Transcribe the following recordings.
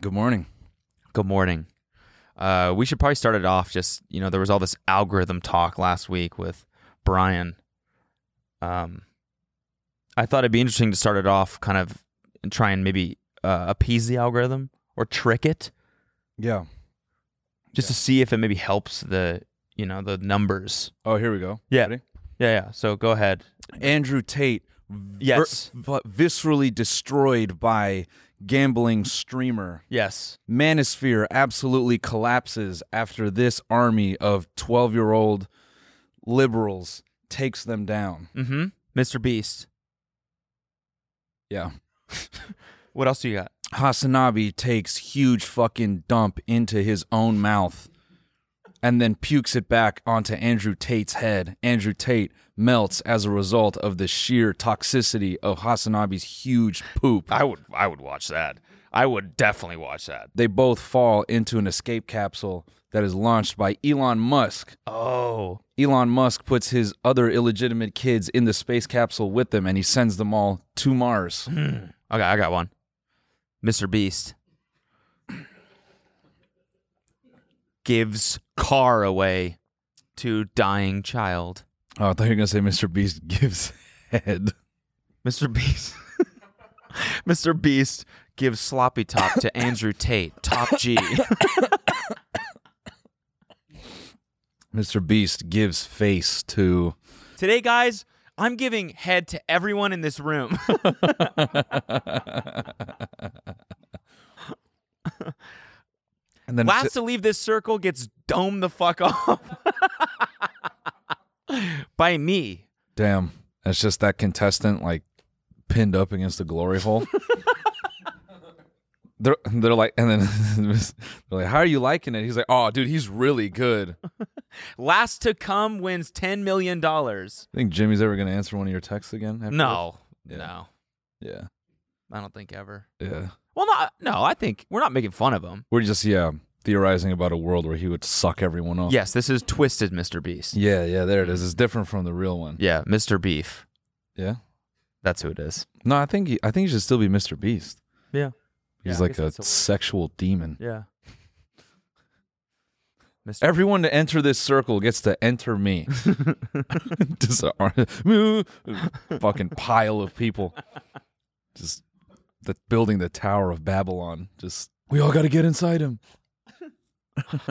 Good morning. Good morning. We should probably start it off just, there was all this algorithm talk last week with Brian. I thought it'd be interesting to start it off kind of and try and maybe appease the algorithm or trick it. Yeah. Just to see if it maybe helps the numbers. Oh, here we go. Yeah. Ready? Yeah. So go ahead. Andrew Tate, Yes. viscerally destroyed by gambling streamer. Yes. Manosphere absolutely collapses after this army of 12-year-old liberals takes them down. Mm-hmm. Mr. Beast. Yeah. What else do you got? Hasanabe takes huge fucking dump into his own mouth and then pukes it back onto Andrew Tate's head. Andrew Tate melts as a result of the sheer toxicity of Hasanabe's huge poop. I would watch that. I would definitely watch that. They both fall into an escape capsule that is launched by Elon Musk. Oh. Elon Musk puts his other illegitimate kids in the space capsule with them, and he sends them all to Mars. Okay, I got one. Mr. Beast gives car away to dying child. Oh, I thought you were going to say Mr. Beast gives head. Mr. Beast. Mr. Beast gives sloppy top to Andrew Tate. Top G. Mr. Beast gives face to... Today, guys, I'm giving head to everyone in this room. And then Last to leave this circle gets domed the fuck off. By me. Damn. It's just that contestant, like, pinned up against the glory hole. They're like, and then they're like, how are you liking it? He's like, oh, dude, he's really good. Last to come wins $10 million. Think Jimmy's ever going to answer one of your texts again? after No. this? Yeah. No. Yeah. I don't think ever. Yeah. Well, no, I think we're not making fun of him. We're just, theorizing about a world where he would suck everyone off. Yes, this is twisted Mr. Beast. Yeah, there it is. It's different from the real one. Yeah, Mr. Beef. Yeah? That's who it is. No, I think he should still be Mr. Beast. Yeah. He's I like guess a that's what- sexual demon. Yeah. Mr. Everyone to enter this circle gets to enter me. Just a fucking pile of people. Just building the Tower of Babylon. Just, we all got to get inside him. What's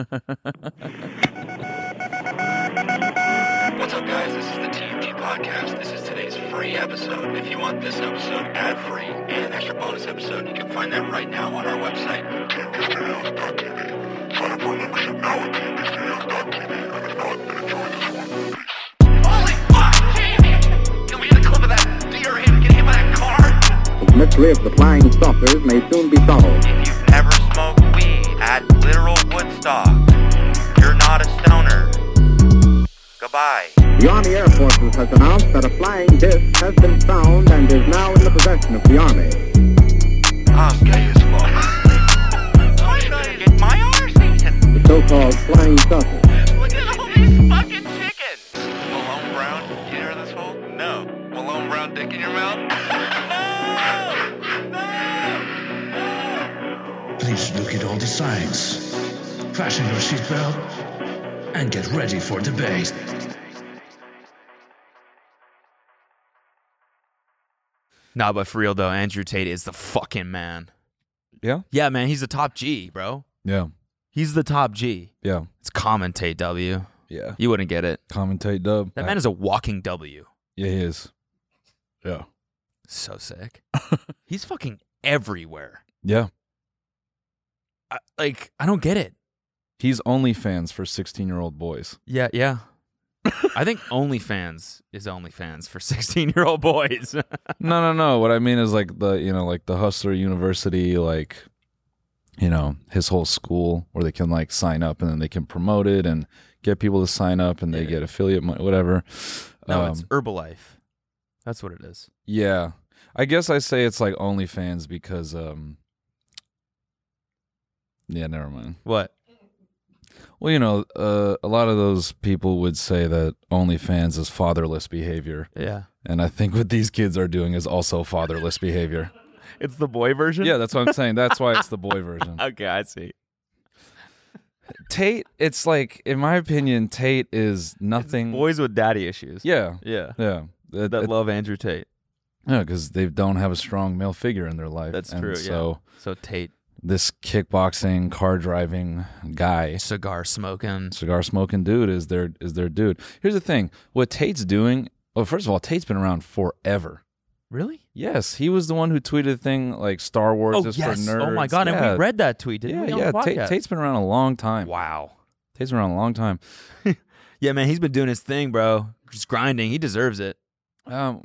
up, guys? This is the TMG Podcast. This is today's free episode. If you want this episode ad-free and an extra bonus episode, you can find that right now on our website, tmgstudios.tv. Sign up for a membership now at tmgstudios.tv. And if not, then enjoy this one. Holy fuck, Jamie! Can we get a clip of that deer getting hit by that car? The mystery of the flying saucers may soon be solved. If you've ever smoked weed at literal Woodstock, you're not a stoner. Goodbye. The Army Air Forces has announced that a flying disc has been found and is now in the possession of the Army. I'm gay as fuck. I'm trying to get my arse eaten. The so-called flying saucer. Look at all these fucking chickens. Malone Brown, you hear this hole? No. Malone Brown dick in your mouth? Please look at all the signs. Fasten your seatbelt and get ready for debate. No, but for real though, Andrew Tate is the fucking man. Yeah? Yeah, man, he's the top G, bro. Yeah. He's the top G. Yeah. It's commentate W. Yeah. You wouldn't get it. Commentate dub. That man is a walking W. Yeah, he is. Yeah. So sick. He's fucking everywhere. Yeah. I don't get it. He's OnlyFans for 16-year-old boys. Yeah. I think OnlyFans is OnlyFans for 16-year-old boys. No. What I mean is like the Hustler University, like, his whole school where they can like sign up and then they can promote it and get people to sign up and they get affiliate money, whatever. No, it's Herbalife. That's what it is. Yeah. I guess I say it's like OnlyFans because, yeah, never mind. What? Well, a lot of those people would say that OnlyFans is fatherless behavior. Yeah. And I think what these kids are doing is also fatherless behavior. It's the boy version? Yeah, that's what I'm saying. That's why it's the boy version. Okay, I see. Tate, it's like, in my opinion, Tate is nothing. Boys with daddy issues. Yeah, Yeah. yeah. That love Andrew Tate. Yeah, because they don't have a strong male figure in their life. That's And true, So So Tate, this kickboxing, car driving guy, cigar smoking. cigar smoking dude is their dude. Here's the thing: what Tate's doing. Well, first of all, Tate's been around forever. Really? Yes, he was the one who tweeted a thing like Star Wars Oh, is yes. for nerds. Oh, my God. Yeah. And we read that tweet, didn't we? Yeah, on yeah. the podcast? Tate's been around a long time. Wow. Tate's been around a long time. Yeah, man, he's been doing his thing, bro. Just grinding. He deserves it. Yeah,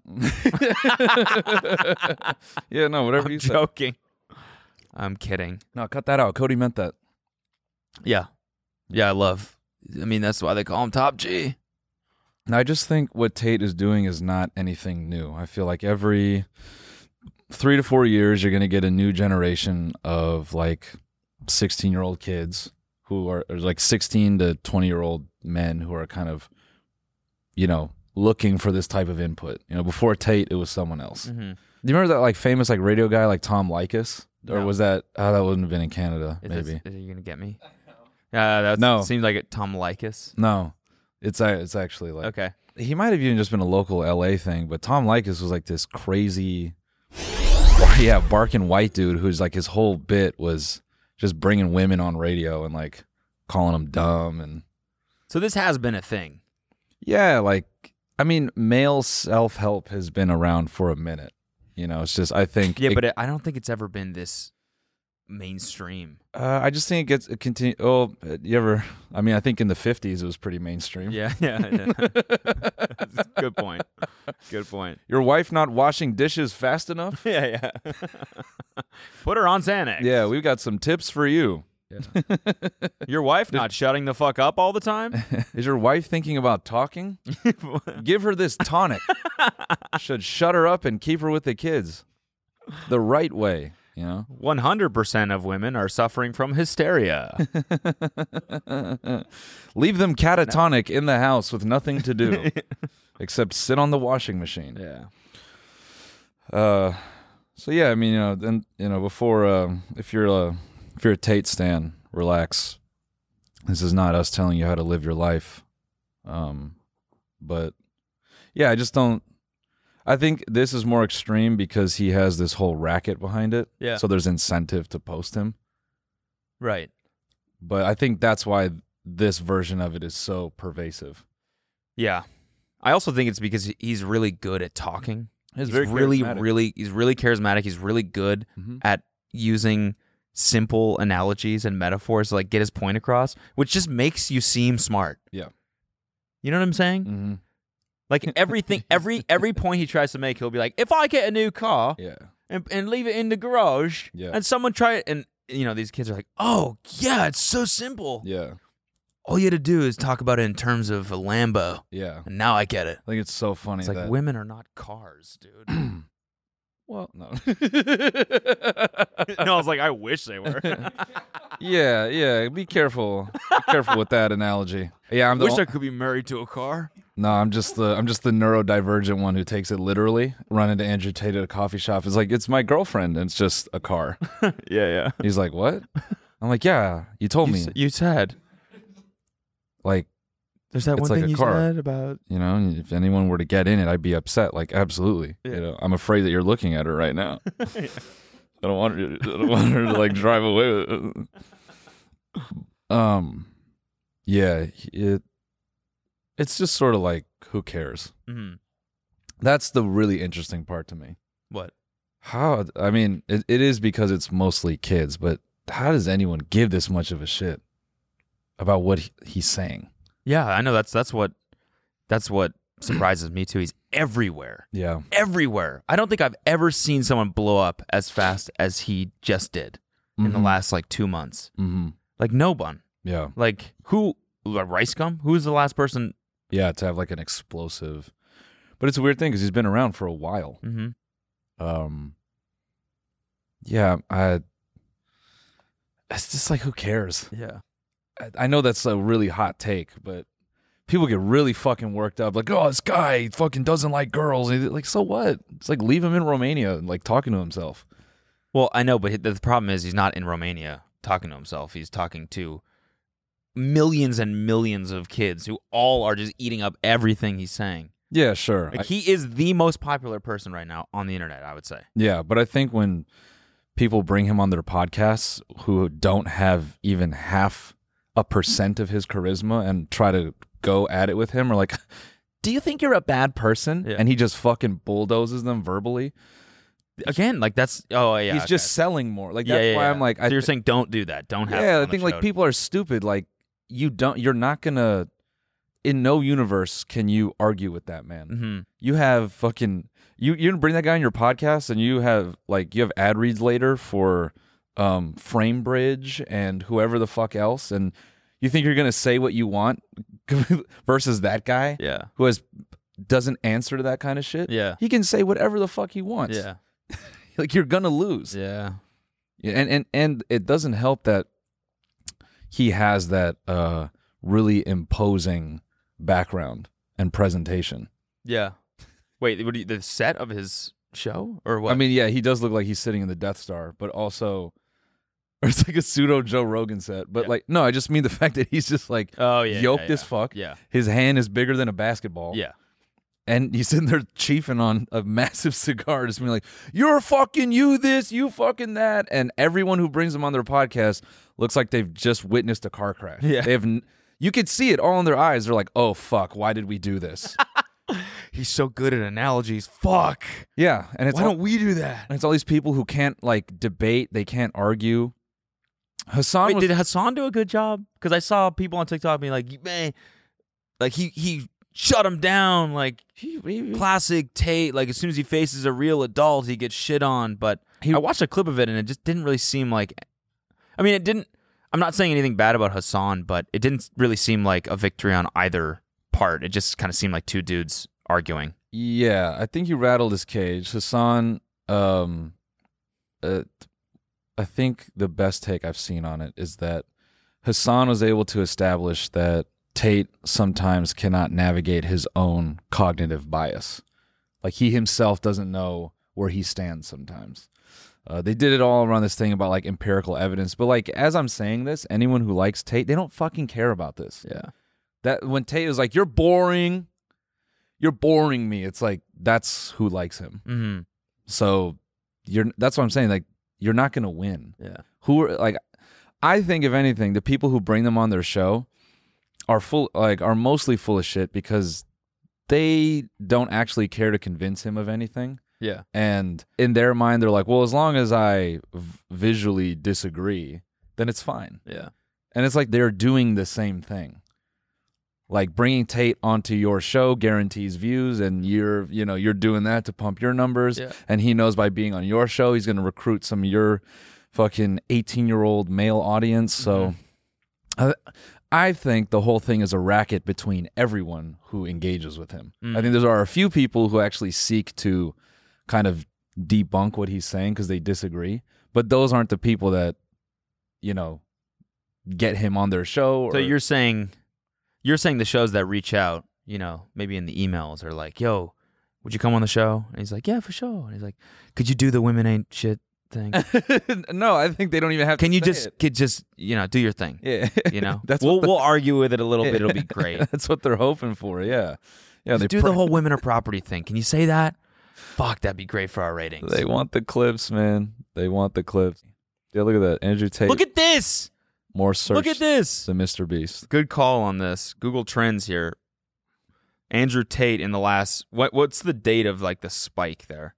no, whatever I'm you said. joking. I'm kidding. No, cut that out. Cody meant that. Yeah. Yeah, I mean, that's why they call him Top G. And I just think what Tate is doing is not anything new. I feel like every 3 to 4 years, you're going to get a new generation of like 16-year-old kids who are or like 16 to 20-year-old men who are kind of, looking for this type of input. Before Tate, it was someone else. Mm-hmm. Do you remember that like famous like radio guy like Tom Likas? Or No. was that? Oh, that wouldn't have been in Canada. Maybe. Is you going to get me? That No. seems like it. Tom Likas. No, it's actually like Okay. he might have even just been a local LA thing, but Tom Likas was like this crazy, barking white dude who's like his whole bit was just bringing women on radio and like calling them dumb and So this has been a thing. male self-help has been around for a minute. It's just I think Yeah, I don't think it's ever been this mainstream. I just think it continue. Oh, you ever? I think in the 50s it was pretty mainstream. Yeah. Good point. Good point. Your wife not washing dishes fast enough? Yeah. Put her on Xanax. Yeah, we've got some tips for you. Your wife not shutting the fuck up all the time? Is your wife thinking about talking? Give her this tonic. Should shut her up and keep her with the kids. The right way, 100% of women are suffering from hysteria. Leave them catatonic in the house with nothing to do except sit on the washing machine. Yeah. So yeah, then before if you're a Tate stan, relax. This is not us telling you how to live your life. But yeah, I just don't. I think this is more extreme because he has this whole racket behind it. Yeah. So there's incentive to post him. Right. But I think that's why this version of it is so pervasive. Yeah. I also think it's because he's really good at talking. He's He's very really charismatic. he's really charismatic. He's really good at using simple analogies and metaphors to like get his point across, which just makes you seem smart. Yeah. You know what I'm saying? Mm-hmm. Like everything, every point he tries to make, he'll be like, if I get a new car Yeah. and leave it in the garage, Yeah. and someone try it, and these kids are like, oh yeah, it's so simple. Yeah. All you had to do is talk about it in terms of a Lambo, Yeah. and now I get it. I think it's so funny It's like that women are not cars, dude. well, no. No, I was like, I wish they were. Yeah, be careful. Be careful with that analogy. Yeah, Wish I could be married to a car. No, I'm just the neurodivergent one who takes it literally. Run into Andrew Tate at a coffee shop. It's like, it's my girlfriend, and it's just a car. Yeah. He's like, what? I'm like, yeah, you told me. You said. Like, There's that It's one like thing a you car. said about. if anyone were to get in it, I'd be upset. Like, absolutely. Yeah. I'm afraid that you're looking at her right now. I don't want her to like drive away with it. Yeah, it's just sort of like, who cares? Mm-hmm. That's the really interesting part to me. What? How? It is because it's mostly kids, but how does anyone give this much of a shit about what he's saying? Yeah, I know that's what surprises me too. He's everywhere. Yeah. Everywhere. I don't think I've ever seen someone blow up as fast as he just did in the last like 2 months. Mm-hmm. Like no one. Yeah. Like who? Rice Gum? Who's the last person? Yeah, to have like an explosive. But it's a weird thing because he's been around for a while. Mm-hmm. Yeah, it's just like, who cares? Yeah. I know that's a really hot take, but people get really fucking worked up. Like, oh, this guy fucking doesn't like girls. And like, so what? It's like, leave him in Romania and like talking to himself. Well, I know, but the problem is he's not in Romania talking to himself. He's talking to millions and millions of kids who all are just eating up everything he's saying. Yeah, sure. Like, he is the most popular person right now on the internet, I would say. Yeah, but I think when people bring him on their podcasts who don't have even 0.5% of his charisma and try to go at it with him, or like, do you think you're a bad person? Yeah. And he just fucking bulldozes them verbally. Again, like that's He's just selling more. Like that's why I'm like, so you're saying don't do that. Don't have. I think like people are stupid. Like you're not gonna. In no universe can you argue with that man. Mm-hmm. You have fucking you bring that guy on your podcast and you have ad reads later for Framebridge and whoever the fuck else, and you think you're gonna say what you want versus that guy who doesn't answer to that kind of shit. Yeah, he can say whatever the fuck he wants. Yeah. Like you're gonna lose. Yeah. And it doesn't help that he has that really imposing background and presentation. Yeah. Wait, the set of his show or what? I mean, yeah, he does look like he's sitting in the Death Star, but also or it's like a pseudo Joe Rogan set. But like, no, I just mean the fact that he's just like yoked as fuck. Yeah. His hand is bigger than a basketball. Yeah. And he's sitting there chiefing on a massive cigar, just being like, you're fucking you this, you fucking that. And everyone who brings him on their podcast looks like they've just witnessed a car crash. Yeah. You could see it all in their eyes. They're like, oh, fuck, why did we do this? He's so good at analogies. Fuck. Yeah. And it's why don't we do that? And it's all these people who can't, like, debate. They can't argue. Hassan did Hassan do a good job? Because I saw people on TikTok being like, man, like he shut him down, like classic Tate. Like as soon as he faces a real adult, he gets shit on. But I watched a clip of it, and it just didn't really seem like. I mean, it didn't. I'm not saying anything bad about Hassan, but it didn't really seem like a victory on either part. It just kind of seemed like two dudes arguing. Yeah, I think he rattled his cage. Hassan, I think the best take I've seen on it is that Hassan was able to establish that Tate sometimes cannot navigate his own cognitive bias. Like he himself doesn't know where he stands sometimes. They did it all around this thing about like empirical evidence, but like as I'm saying this, anyone who likes Tate, they don't fucking care about this. Yeah. That when Tate is like, you're boring me, it's like that's who likes him. Mm-hmm. So that's what I'm saying. Like you're not gonna win. Yeah. I think if anything, the people who bring them on their show are mostly full of shit because they don't actually care to convince him of anything. Yeah. And in their mind, they're like, well, as long as I visually disagree, then it's fine. Yeah. And it's like they're doing the same thing. Like bringing Tate onto your show guarantees views, and you're doing that to pump your numbers. Yeah. And he knows by being on your show, he's going to recruit some of your fucking 18-year-old male audience. So I think the whole thing is a racket between everyone who engages with him. I think there are a few people who actually seek to kind of debunk what he's saying because they disagree, but those aren't the people that, get him on their show. So you're saying the shows that reach out, maybe in the emails are like, yo, would you come on the show? And he's like, yeah, for sure. And he's like, could you do the women ain't shit thing? No, I think they don't even have Can to you say just do your thing? Yeah. That's we'll argue with it a little bit. It'll be great. That's what they're hoping for. Yeah. Yeah. Just do the whole women are property thing. Can you say that? Fuck, that'd be great for our ratings. They want the clips, man. They want the clips. Yeah, look at that. Andrew Tate. Look at this. More search. Look at this. The Mr. Beast. Good call on this. Google Trends here. Andrew Tate in the last what's the date of like the spike there?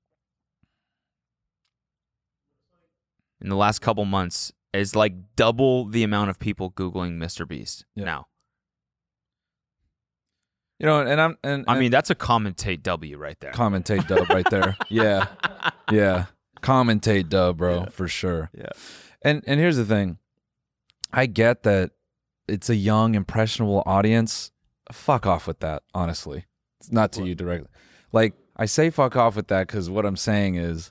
In the last couple months is like double the amount of people Googling Mr. Beast now. I mean, that's a commentate W right there. Commentate dub right there. Yeah. Yeah. Commentate dub, bro, for sure. Yeah. And here's the thing. I get that it's a young, impressionable audience. Fuck off with that, honestly. It's not to you directly. Like, I say fuck off with that because what I'm saying is,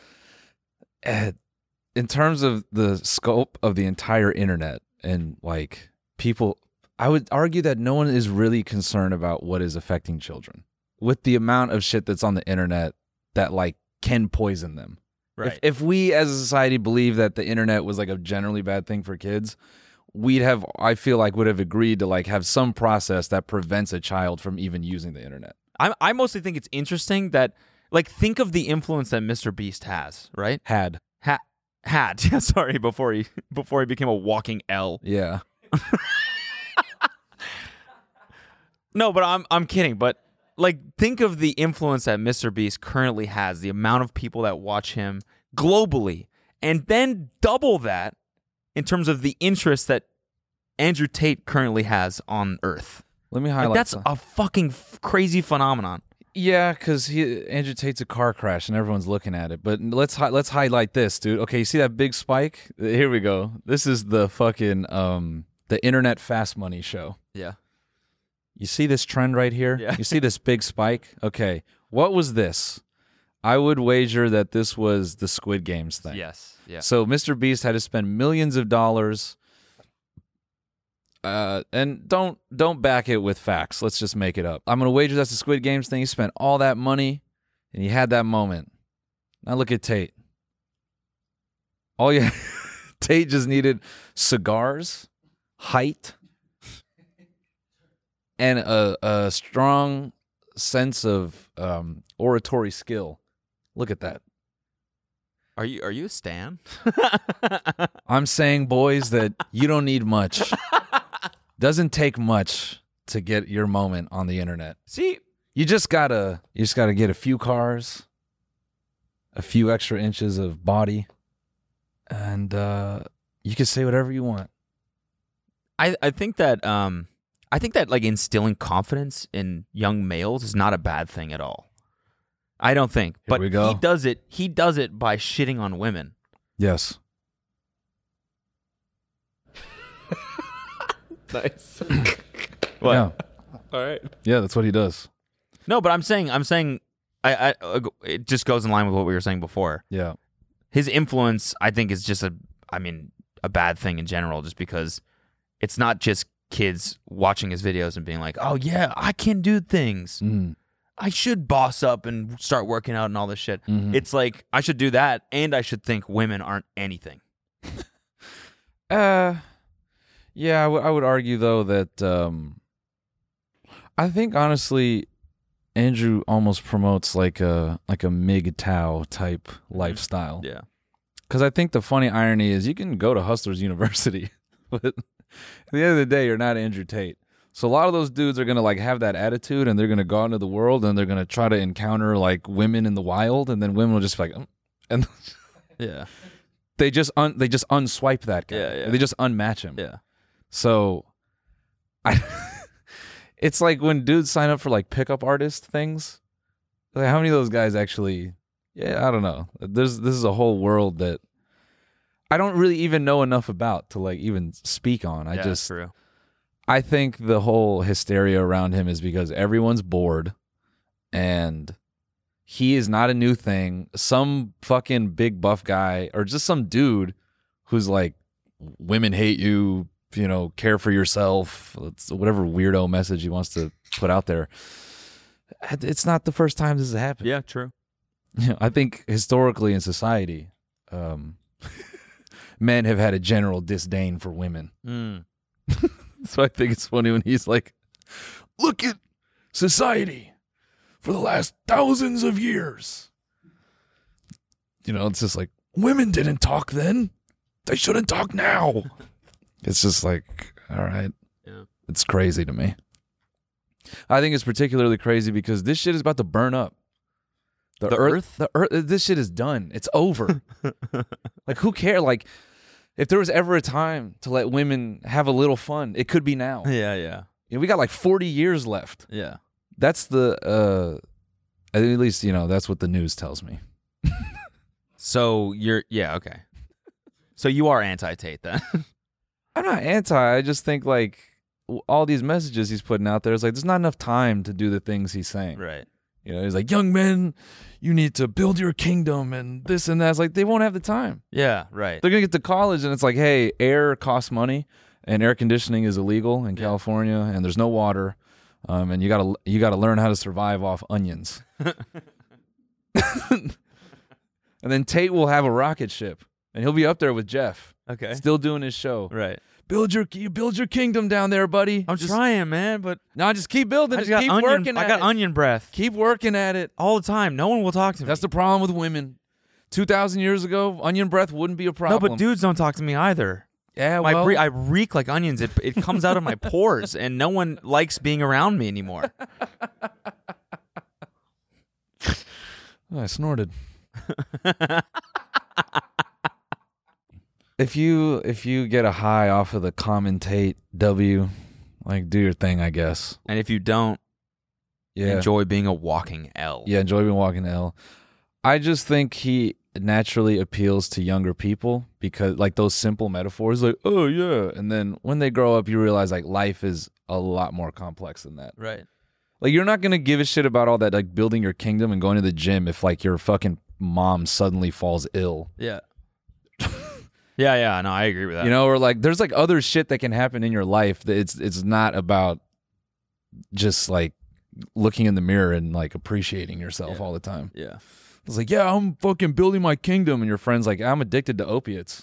in terms of the scope of the entire internet and, like, people, I would argue that no one is really concerned about what is affecting children with the amount of shit that's on the internet that, like, can poison them. Right. If we as a society believe that the internet was like a generally bad thing for kids, I feel like would have agreed to like have some process that prevents a child from even using the internet. I mostly think it's interesting that, like, think of the influence that Mr. Beast has, right? Had. Yeah, sorry, before he became a walking L. Yeah. No, but I'm kidding. But like, think of the influence that Mr. Beast currently has, the amount of people that watch him globally, and then double that in terms of the interest that Andrew Tate currently has on Earth. Let me Like, highlight that's some. a fucking crazy phenomenon. Yeah, because Andrew Tate's a car crash and everyone's looking at it. But let's highlight this, dude. Okay, you see that big spike? Here we go. This is the fucking the internet fast money show. Yeah. You see this trend right here? Yeah. You see this big spike? Okay, what was this? I would wager that this was the Squid Games thing. Yes. Yeah. So Mr. Beast had to spend millions of dollars. And don't back it with facts. Let's just make it up. I'm gonna wager that's the Squid Games thing. He spent all that money, and he had that moment. Now look at Tate. Tate just needed cigars, height, and a strong sense of oratory skill. Look at that. Are you a stan? I'm saying, boys, that you don't need much. Doesn't take much to get your moment on the internet. See, You just gotta get a few cars, a few extra inches of body, and you can say whatever you want. I think that like instilling confidence in young males is not a bad thing at all. I don't think. But we go. He does it by shitting on women. Yes. Nice. What? Yeah. All right. Yeah, that's what he does. No, but I'm saying I it just goes in line with what we were saying before. Yeah. His influence, I think, is just a bad thing in general, just because it's not just kids watching his videos and being like, "Oh yeah, I can do things. Mm. I should boss up and start working out and all this shit." Mhm. It's like, I should do that, and I should think women aren't anything. Yeah, I would argue though that I think honestly, Andrew almost promotes like a MGTOW type lifestyle. Yeah. Because I think the funny irony is you can go to Hustlers University, but at the end of the day, you're not Andrew Tate. So a lot of those dudes are gonna like have that attitude, and they're gonna go out into the world, and they're gonna try to encounter like women in the wild, and then women will just be like, and Yeah. they just unswipe that guy. Yeah, yeah. They just unmatch him. Yeah. So, it's like when dudes sign up for like pickup artist things. Like how many of those guys actually? Yeah, I don't know. This is a whole world that I don't really even know enough about to like even speak on. True. I think the whole hysteria around him is because everyone's bored, and he is not a new thing. Some fucking big buff guy or just some dude who's like, women hate you. You know, care for yourself. It's whatever weirdo message he wants to put out there. It's not the first time this has happened. Yeah, true. I think historically in society, men have had a general disdain for women. Mm. So I think it's funny when he's like, look at society for the last thousands of years. You know, it's just like, women didn't talk then. They shouldn't talk now. It's just like, all right. Yeah. It's crazy to me. I think it's particularly crazy because this shit is about to burn up. The earth, this shit is done. It's over. Like, who cares? Like, if there was ever a time to let women have a little fun, it could be now. Yeah. You know, we got like 40 years left. Yeah. That's the, at least, you know, that's what the news tells me. So okay. So you are anti-Tate then? I'm not anti. I just think like all these messages he's putting out there is like there's not enough time to do the things he's saying. Right. You know, he's like, young men, you need to build your kingdom and this and that. It's like they won't have the time. Yeah, right. They're gonna get to college and it's like, hey, air costs money and air conditioning is illegal in California and there's no water, and you gotta learn how to survive off onions. And then Tate will have a rocket ship, and he'll be up there with Jeff, Okay. still doing his show. Right. Build your kingdom down there, buddy. I'm trying, man, but No, just keep building I it. just got Keep onion. working I at got it. onion breath Keep working at it. all the time. No one will talk to me. That's the problem with women. 2,000 years ago, onion breath wouldn't be a no, problem. but dudes don't talk to me either. yeah, I well, reek like onions. It comes out of my pores, and no one likes being around me anymore. I snorted. If you get a high off of the commentate W, like do your thing, I guess. And if you don't, Yeah. enjoy being a walking L. Yeah, enjoy being walking the L. I just think he naturally appeals to younger people because like those simple metaphors like, oh yeah. And then when they grow up you realize like life is a lot more complex than that. Right. Like you're not gonna give a shit about all that like building your kingdom and going to the gym if like your fucking mom suddenly falls ill. Yeah. yeah. No, I agree with that. You know, or like there's like other shit that can happen in your life that it's not about just like looking in the mirror and like appreciating yourself all the time. Yeah. It's like, yeah, I'm fucking building my kingdom, and your friend's like, I'm addicted to opiates.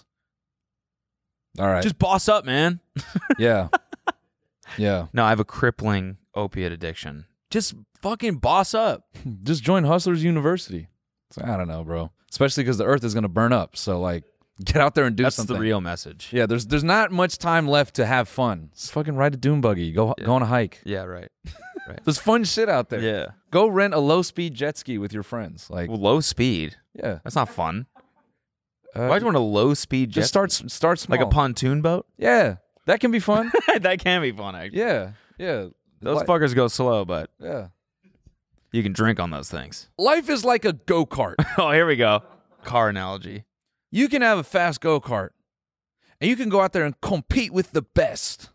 All right. Just boss up, man. yeah. Yeah. No, I have a crippling opiate addiction. Just fucking boss up. Just join Hustlers University. It's like, I don't know, bro. Especially because the earth is going to burn up. So, like, get out there and do That's something. the real message. Yeah, there's not much time left to have fun. Just fucking ride a dune buggy. Go on a hike. Yeah, right. There's fun shit out there. Yeah. Go rent a low-speed jet ski with your friends. Like, Well, low speed. yeah. That's not fun. Why'd you want a low speed jet? Just start small. like a pontoon boat? Yeah. That can be fun. That can be fun, actually. yeah. Yeah. Those Li- fuckers go slow, but Yeah. you can drink on those things. Life is like a go-kart. Oh, here we go. Car analogy. You can have a fast go-kart, and you can go out there and compete with the best,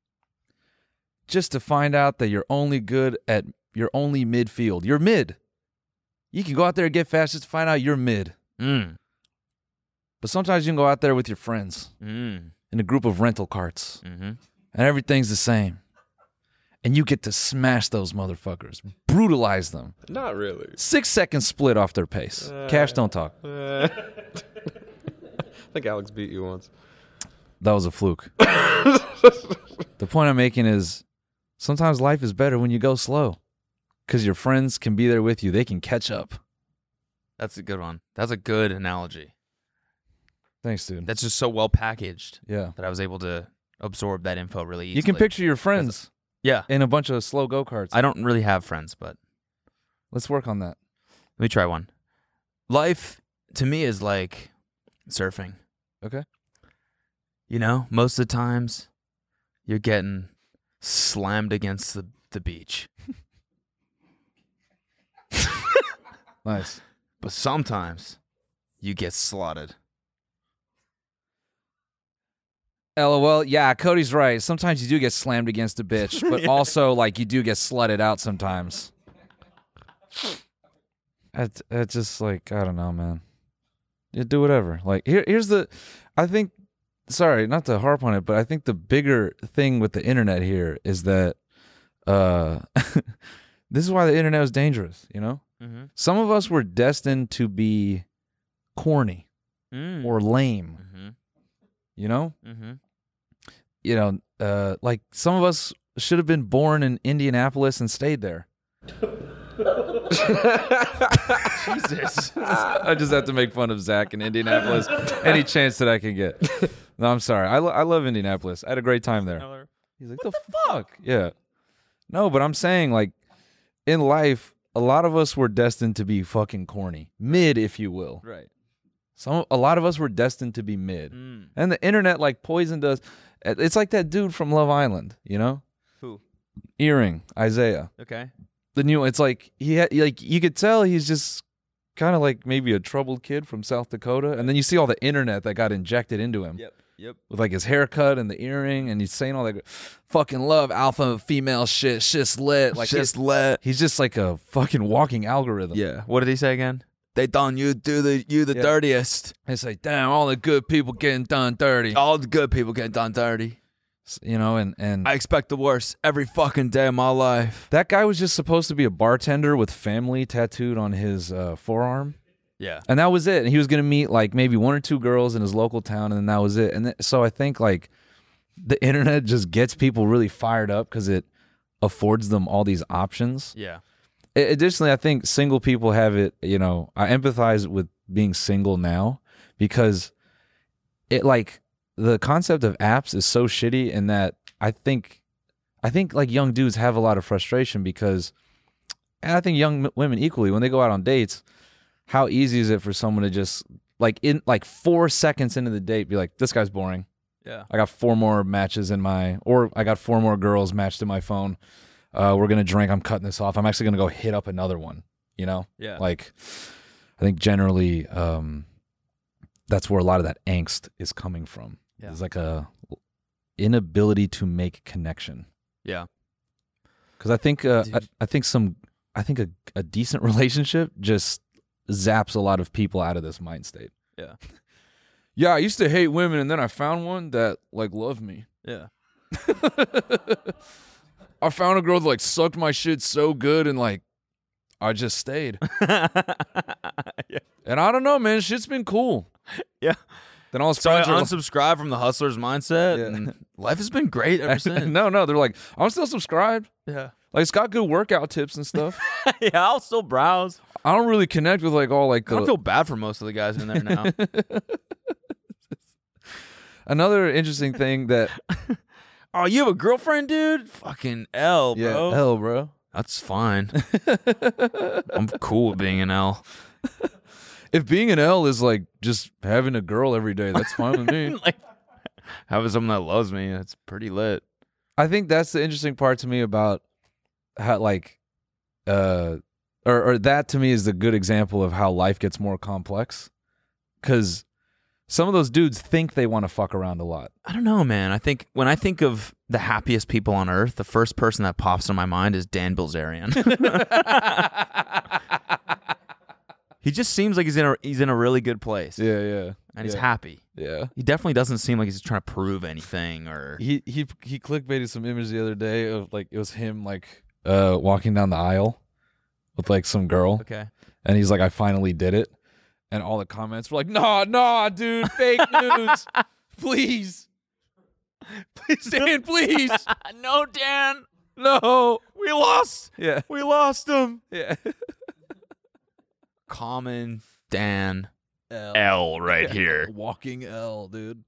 just to find out that you're only midfield. You're mid. You can go out there and get fast just to find out you're mid. Mm. But sometimes you can go out there with your friends Mm. in a group of rental carts, Mm-hmm. and everything's the same. And you get to smash those motherfuckers, brutalize them. Not really. 6 seconds split off their pace. Cash don't talk. I think Alex beat you once. That was a fluke. The point I'm making is sometimes life is better when you go slow because your friends can be there with you. They can catch up. That's a good one. That's a good analogy. Thanks, dude. That's just so well packaged Yeah. that I was able to absorb that info really easily. You can picture your friends Yeah. in a bunch of slow go-karts. I don't really have friends, but Let's work on that. let me try one. Life to me is like surfing. Okay. You know, most of the times you're getting slammed against the beach. Nice. But sometimes you get slotted. LOL. Yeah, Cody's right. Sometimes you do get slammed against a bitch, but also like you do get slutted out sometimes. It's just like, I don't know, man. You do whatever. Like here's the, I think, sorry, not to harp on it, but I think the bigger thing with the internet here is that this is why the internet is dangerous, you know? Mm-hmm. Some of us were destined to be corny or lame, Mm-hmm. you know? Mm-hmm. You know, like some of us should have been born in Indianapolis and stayed there. Jesus. I just have to make fun of Zach in Indianapolis any chance that I can get. No, I'm sorry. I love Indianapolis. I had a great time there. He's like, what the fuck? Yeah. No, but I'm saying like in life, a lot of us were destined to be fucking corny. Mid, if you will. Right. A lot of us were destined to be mid. Mm. And the internet like poisoned us. It's like that dude from Love Island, you know? Who? Earring, Isaiah. Okay. The new, it's like like you could tell he's just kind of like maybe a troubled kid from South Dakota, and then you see all the internet that got injected into him. Yep. With like his haircut and the earring, and he's saying all that fucking love alpha female shit, shit's lit. Like he's just like a fucking walking algorithm. Yeah. What did he say again? They done you the Yeah. dirtiest. It's like, damn, all the good people getting done dirty. All the good people get done dirty. You know, and I expect the worst every fucking day of my life. that guy was just supposed to be a bartender with family tattooed on his forearm. Yeah. And that was it. And he was going to meet like maybe one or two girls in his local town, and then that was it. And so I think like the internet just gets people really fired up because it affords them all these options. Yeah. Additionally, I think single people have it, I empathize with being single now because it like the concept of apps is so shitty in that I think like young dudes have a lot of frustration because, and I think young women equally, when they go out on dates, how easy is it for someone to just like in like 4 seconds into the date be like, this guy's boring. Yeah. I got 4 more matches or I got 4 more girls matched in my phone. We're going to drink. I'm cutting this off. I'm actually going to go hit up another one, Yeah. Like, I think generally that's where a lot of that angst is coming from. Yeah. It's like a inability to make connection. Yeah. Because I think a decent relationship just zaps a lot of people out of this mind state. Yeah. Yeah, I used to hate women, and then I found one that like loved me. Yeah. I found a girl that like sucked my shit so good, and like I just stayed. Yeah. And I don't know, man. Shit's been cool. Yeah. Then all his So I friends are unsubscribed from the hustler's mindset, Yeah. and life has been great ever since. no, they're like, I'm still subscribed. Yeah. Like it's got good workout tips and stuff. Yeah, I'll still browse. I don't really connect with like all like I don't the feel bad for most of the guys in there now. another interesting thing that Oh, you have a girlfriend, dude? Fucking L, bro. hell, bro. That's fine. I'm cool with being an L. If being an L is like just having a girl every day, that's fine with me. Like having someone that loves me, that's pretty lit. I think that's the interesting part to me about how like or that to me is the good example of how life gets more complex. Cause some of those dudes think they want to fuck around a lot. I don't know, man. I think when I think of the happiest people on earth, the first person that pops in my mind is Dan Bilzerian. He just seems like he's in a really good place. Yeah. And he's happy. Yeah. He definitely doesn't seem like he's trying to prove anything or He clickbaited some image the other day of like it was him like walking down the aisle with like some girl. Okay. And he's like, I finally did it. And all the comments were like, nah, dude, fake news. Please. Dan, please. No, Dan. No. We lost. Yeah. We lost him. Yeah. Common Dan L right here. Walking L, dude.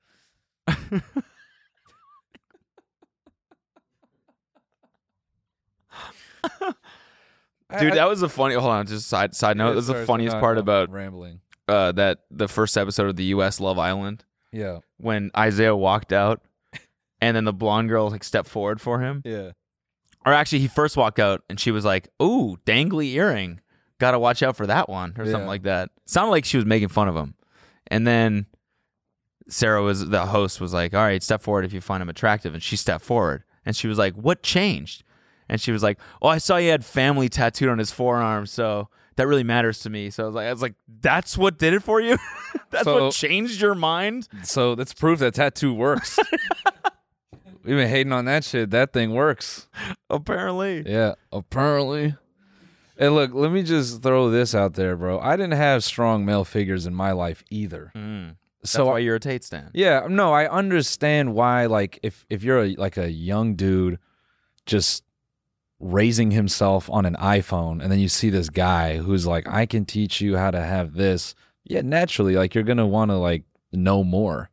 Dude, that was the funny. Hold on, just side note. That was the funniest part about rambling. that the first episode of the U.S. Love Island Yeah. when Isaiah walked out, and then the blonde girl like stepped forward for him. Yeah. Or actually, he first walked out, and she was like, "Ooh, dangly earring. Gotta watch out for that one," or something Yeah. like that. Sounded like she was making fun of him. And then Sarah the host was like, "All right, step forward if you find him attractive," and she stepped forward, and she was like, "What changed?" And she was like, "Oh, I saw he had family tattooed on his forearm, so that really matters to me." So I was like, "That's what did it for you? That's So- what changed your mind?" So that's proof that tattoo works. We've been hating on that shit. That thing works. Apparently. Yeah, apparently. Hey, look, let me just throw this out there, bro. I didn't have strong male figures in my life either. That's So why you're a Tate stan. yeah, no, I understand why. Like, if you're like a young dude, just raising himself on an iPhone, and then you see this guy who's like, I can teach you how to have this. Yeah, naturally, like you're gonna want to like know more.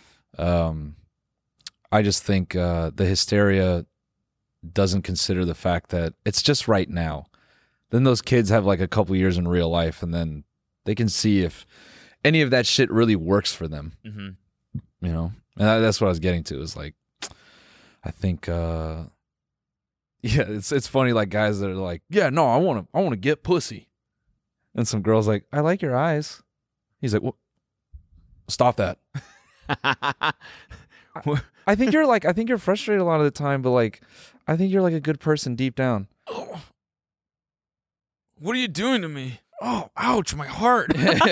I just think the hysteria doesn't consider the fact that it's just right now. Then those kids have like a couple years in real life, and then they can see if any of that shit really works for them. Mm-hmm. You know, and that's what I was getting to. Is like, I think, yeah, it's funny. Like guys that are like, yeah, no, I want to get pussy, and some girls like, I like your eyes. He's like, well, stop that. I think you're frustrated a lot of the time, but like, I think you're like a good person deep down. What are you doing to me? Oh, ouch, my heart.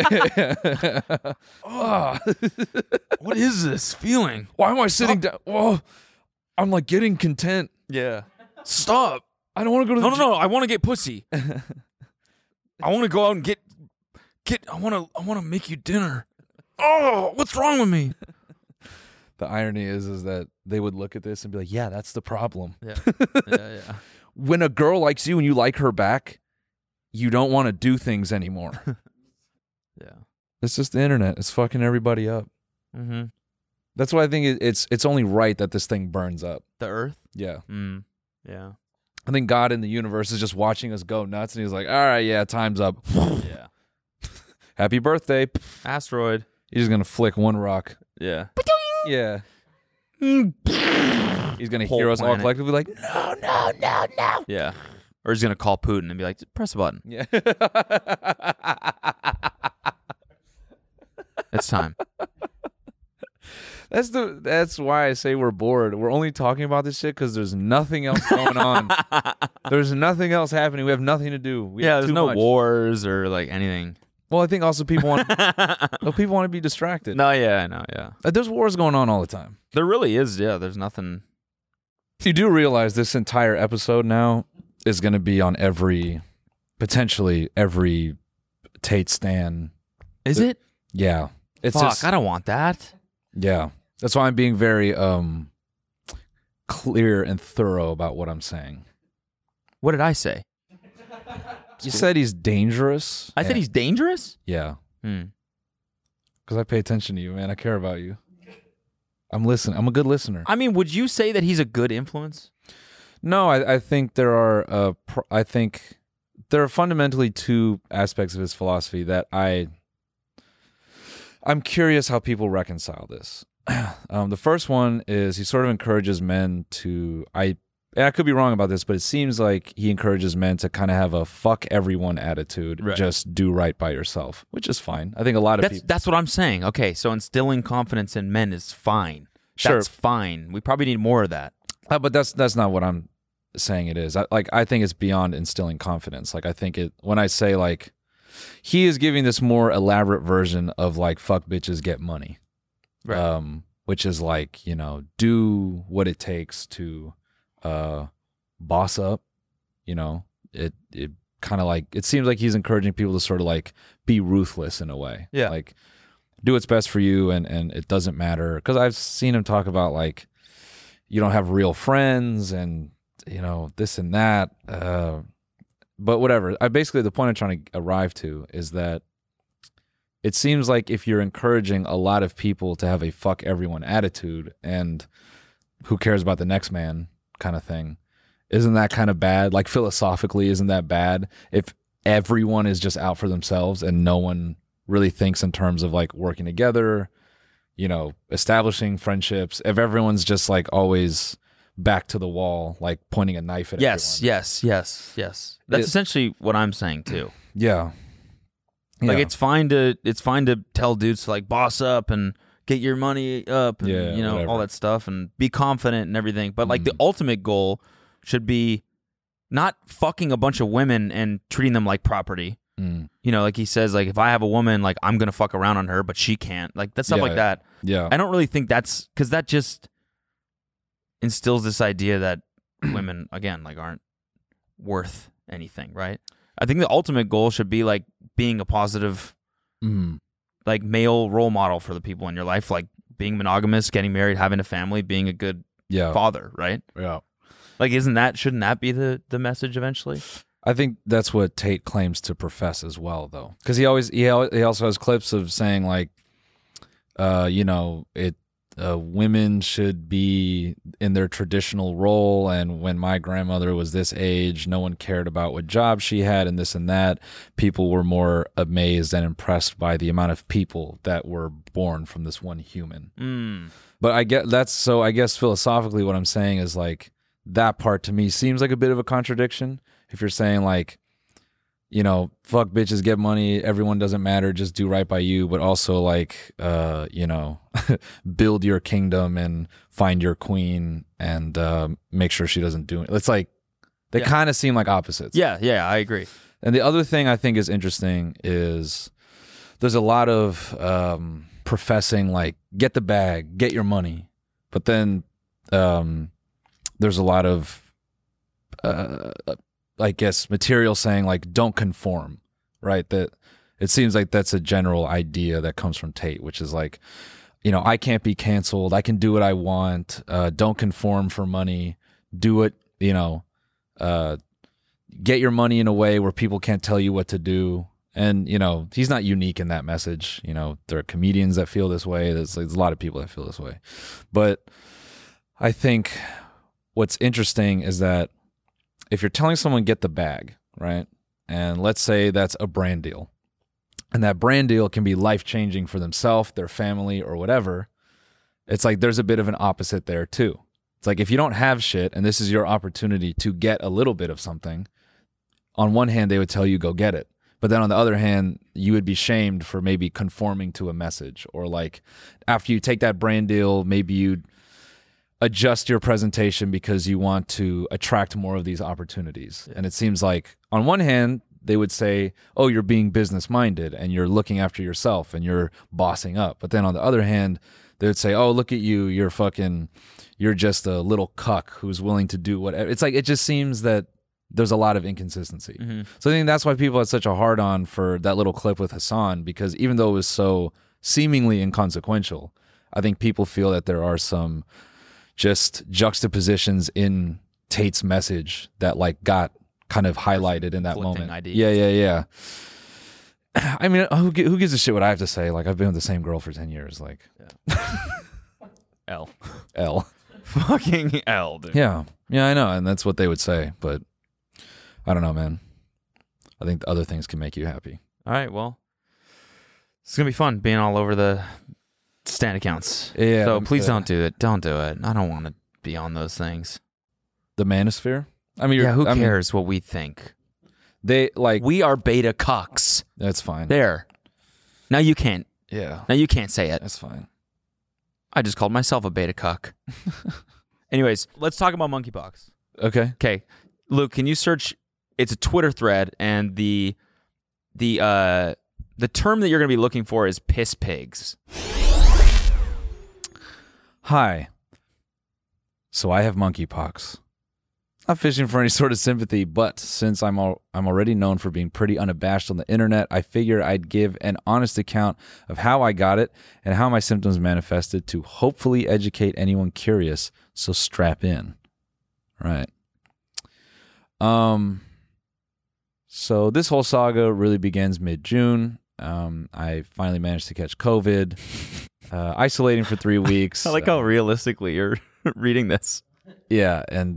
Oh, What is this feeling? why am I sitting down? Oh, I'm like getting content. Yeah. Stop. I don't want to go to the No. I want to get pussy. I want to go out and get I want to make you dinner. Oh, what's wrong with me? The irony is that they would look at this and be like, yeah, that's the problem. Yeah. Yeah. When a girl likes you and you like her back, you don't want to do things anymore. Yeah. It's just the internet. It's fucking everybody up. Mm-hmm. That's why I think it's only right that this thing burns up. The Earth. Yeah. Yeah. I think God in the universe is just watching us go nuts, and he's like, all right, yeah, time's up. Yeah. Happy birthday. Asteroid. He's just going to flick one rock. Yeah. Yeah. He's going to Whole hear us all planet. collectively like, no. Yeah. Or he's gonna call Putin and be like, press a button. Yeah. It's time. That's why I say we're bored. We're only talking about this shit because there's nothing else going on. There's nothing else happening. We have nothing to do. We have There's too no much. wars or like anything. Well, I think also people want to be distracted. No, yeah, I know, yeah. There's wars going on all the time. There really is, yeah. There's nothing. You do realize this entire episode now is going to be on potentially every Tate stan. Is it? Yeah. It's Fuck, just, I don't want that. yeah. That's why I'm being very clear and thorough about what I'm saying. What did I say? You said he's dangerous. I said he's dangerous? Yeah. Hmm. Because I pay attention to you, man. I care about you. I'm listening. I'm a good listener. I mean, would you say that he's a good influence? No, I think there are. I think there are fundamentally two aspects of his philosophy that I'm curious how people reconcile this. The first one is he sort of encourages men to. And I could be wrong about this, but it seems like he encourages men to kind of have a fuck everyone attitude. Right. Just do right by yourself, which is fine. I think a lot of people. That's what I'm saying. Okay, so instilling confidence in men is fine. Sure. That's fine. We probably need more of that. But that's not what I'm saying it is. I think it's beyond instilling confidence. Like I think when I say like he is giving this more elaborate version of like fuck bitches get money. Right. Which is like, do what it takes to boss up, it kind of like it seems like he's encouraging people to sort of like be ruthless in a way. Yeah. Like do what's best for you and it doesn't matter. Because I've seen him talk about like you don't have real friends and this and that. But whatever. The point I'm trying to arrive to is that it seems like if you're encouraging a lot of people to have a fuck everyone attitude and who cares about the next man kind of thing, isn't that kind of bad? Like philosophically, isn't that bad? If everyone is just out for themselves and no one really thinks in terms of like working together, establishing friendships, if everyone's just like always back to the wall, like pointing a knife at everyone. Yes. That's essentially what I'm saying too. Yeah. Like Yeah. it's fine to tell dudes to like boss up and get your money up and whatever. all that stuff and be confident and everything. But like the ultimate goal should be not fucking a bunch of women and treating them like property. Like he says, like if I have a woman, like I'm gonna fuck around on her, but she can't. Like that stuff like that. Yeah. I don't really think that's because that just instills this idea that women again like aren't worth anything, right? I think the ultimate goal should be like being a positive like male role model for the people in your life, like being monogamous, getting married, having a family, being a good father, right? Yeah. Like shouldn't that be the message eventually? I think that's what Tate claims to profess as well, though, because he also has clips of saying like, women should be in their traditional role, and when my grandmother was this age, no one cared about what job she had and this and that. People were more amazed and impressed by the amount of people that were born from this one human. But I guess philosophically, what I'm saying is like that part to me seems like a bit of a contradiction. If you're saying like, fuck bitches, get money, everyone doesn't matter, just do right by you, but also like, build your kingdom and find your queen and make sure she doesn't do it. It's like they kind of seem like opposites. Yeah, I agree. And the other thing I think is interesting is there's a lot of professing like get the bag, get your money, but then there's a lot of I guess material saying like don't conform, right? That It seems like that's a general idea that comes from Tate, which is like, I can't be canceled. I can do what I want. Don't conform for money. Do it, get your money in a way where people can't tell you what to do. And, he's not unique in that message. There are comedians that feel this way. There's a lot of people that feel this way. But I think what's interesting is that if you're telling someone get the bag, right? And let's say that's a brand deal. And that brand deal can be life-changing for themselves, their family, or whatever. It's like there's a bit of an opposite there too. It's like if you don't have shit and this is your opportunity to get a little bit of something, on one hand, they would tell you go get it. But then on the other hand, you would be shamed for maybe conforming to a message. Or like after you take that brand deal, maybe you'd adjust your presentation because you want to attract more of these opportunities. And it seems like on one hand, they would say, oh, you're being business minded and you're looking after yourself and you're bossing up. But then on the other hand, they would say, oh, look at you. You're just a little cuck who's willing to do whatever. It's like, it just seems that there's a lot of inconsistency. Mm-hmm. So I think that's why people had such a hard on for that little clip with Hassan, because even though it was so seemingly inconsequential, I think people feel that there are some just juxtapositions in Tate's message that like got kind of highlighted in that moment. Ideas. Yeah. I mean, who gives a shit what I have to say? Like, I've been with the same girl for 10 years. Like, L. Fucking L, dude. Yeah, I know. And that's what they would say. But I don't know, man. I think the other things can make you happy. All right, well, it's going to be fun being all over the Stan accounts. Yeah. So please don't do it. Don't do it. I don't want to be on those things. The manosphere? I mean, who cares what we think? They like we are beta cucks. That's fine. There. Now you can't. Yeah. Now you can't say it. That's fine. I just called myself a beta cuck. Anyways, let's talk about monkeypox. Okay. Luke, can you search? It's a Twitter thread, and the term that you're going to be looking for is piss pigs. Hi. So I have monkeypox. Not fishing for any sort of sympathy, but since I'm already known for being pretty unabashed on the internet, I figure I'd give an honest account of how I got it and how my symptoms manifested to hopefully educate anyone curious. So strap in. All right. So this whole saga really begins mid-June. I finally managed to catch COVID, isolating for 3 weeks. I like how realistically you're reading this. Yeah, and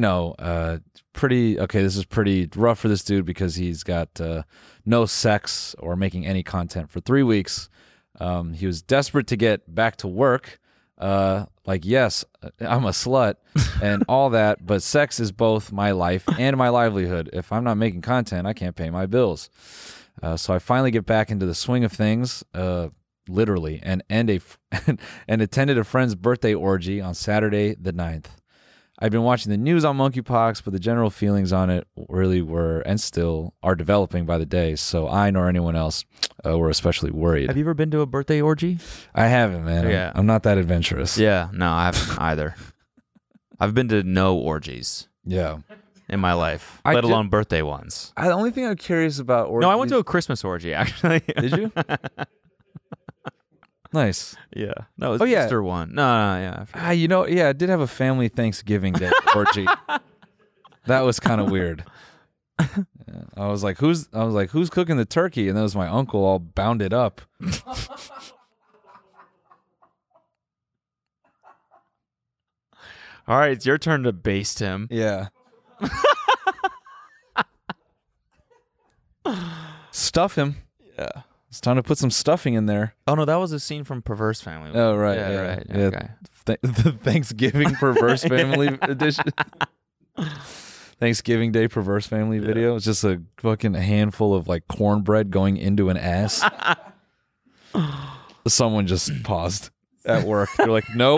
this is pretty rough for this dude because he's got no sex or making any content for 3 weeks. He was desperate to get back to work. Yes, I'm a slut and all that, but sex is both my life and my livelihood. If I'm not making content, I can't pay my bills. So I finally get back into the swing of things, literally, and attended a friend's birthday orgy on Saturday the 9th. I've been watching the news on monkeypox, but the general feelings on it really were and still are developing by the day. So I nor anyone else were especially worried. Have you ever been to a birthday orgy? I haven't, man. Yeah. I'm not that adventurous. Yeah, no, I haven't either. I've been to no orgies. Yeah. In my life, let alone birthday ones. The only thing I'm curious about orgies... No, I went to a Christmas orgy, actually. Did you? Nice. Yeah. No, it was Easter one. No, yeah. I did have a family Thanksgiving Day orgy. That was kind of weird. Yeah. I was like, who's cooking the turkey? And that was my uncle all bounded up. All right, it's your turn to baste him. Yeah. Stuff him. Yeah. It's time to put some stuffing in there. Oh, no, that was a scene from Perverse Family. Oh, right. Yeah, Yeah. right. Yeah. Okay. The Thanksgiving Perverse Family edition. Thanksgiving Day Perverse Family video. It's just a fucking handful of like cornbread going into an ass. Someone just paused at work. They're like, nope.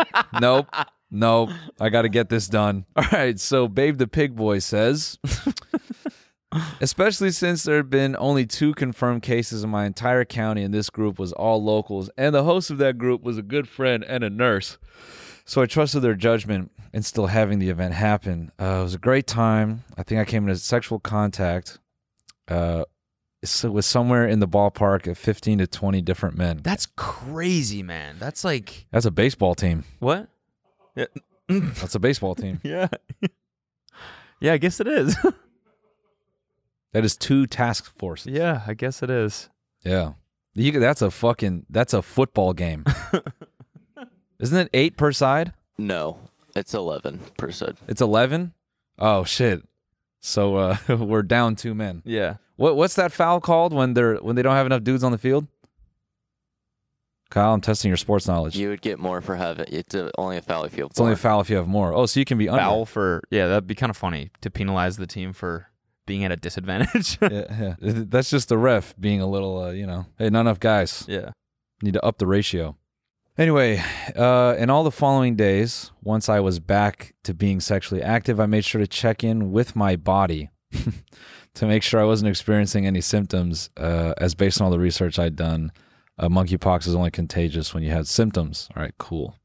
I got to get this done. All right. So Babe the Pig Boy says... Especially since there had been only 2 confirmed cases in my entire county, and this group was all locals, and the host of that group was a good friend and a nurse. So I trusted their judgment in still having the event happen. It was a great time. I think I came into sexual contact. was somewhere in the ballpark of 15 to 20 different men. That's crazy, man. That's like That's a baseball team. what? Yeah. That's a baseball team. Yeah. Yeah, I guess it is. That is 2 task forces. Yeah, I guess it is. Yeah. That's a football game. Isn't it 8 per side? No, it's 11 per side. It's 11? Oh, shit. So we're down 2 men. Yeah. What's that foul called when they don't have enough dudes on the field? Kyle, I'm testing your sports knowledge. You would get more for having it's only a foul if you have It's only more. a foul if you have more. Oh, so you can be under. Foul for that'd be kind of funny to penalize the team for being at a disadvantage. Yeah. That's just the ref being a little, hey, not enough guys. Yeah. Need to up the ratio. Anyway, in all the following days, once I was back to being sexually active, I made sure to check in with my body to make sure I wasn't experiencing any symptoms, as based on all the research I'd done, monkeypox is only contagious when you have symptoms. All right, cool.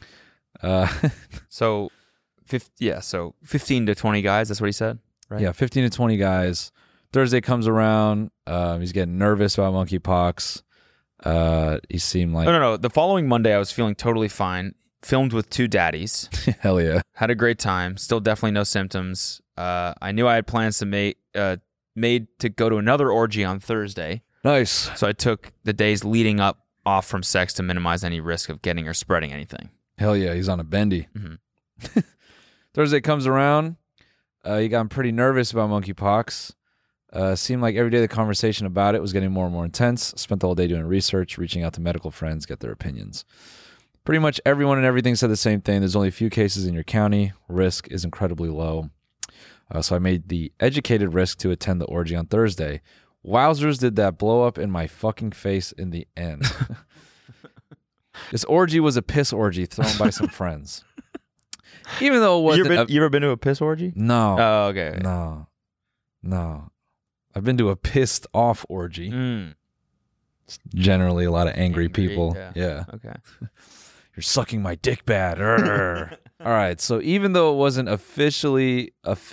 So 15 to 20 guys, that's what he said, right? Yeah, 15 to 20 guys. Thursday comes around. He's getting nervous about monkeypox. He seemed like... No. The following Monday, I was feeling totally fine. Filmed with 2 daddies. Hell yeah. Had a great time. Still definitely no symptoms. I knew I had plans to made to go to another orgy on Thursday. Nice. So I took the days leading up off from sex to minimize any risk of getting or spreading anything. Hell yeah, he's on a bendy. Mm-hmm. Thursday comes around. He got pretty nervous about monkeypox. Seemed like every day the conversation about it was getting more and more intense. Spent the whole day doing research, reaching out to medical friends, get their opinions. Pretty much everyone and everything said the same thing. There's only a few cases in your county. Risk is incredibly low. So I made the educated risk to attend the orgy on Thursday. Wowzers, did that blow up in my fucking face in the end. This orgy was a piss orgy thrown by some friends. Even though it wasn't... You ever been to a piss orgy? No. Oh, okay. No. I've been to a pissed off orgy. Mm. It's generally a lot of angry Angry, people. yeah. Yeah. Okay. You're sucking my dick bad. All right. So even though it wasn't officially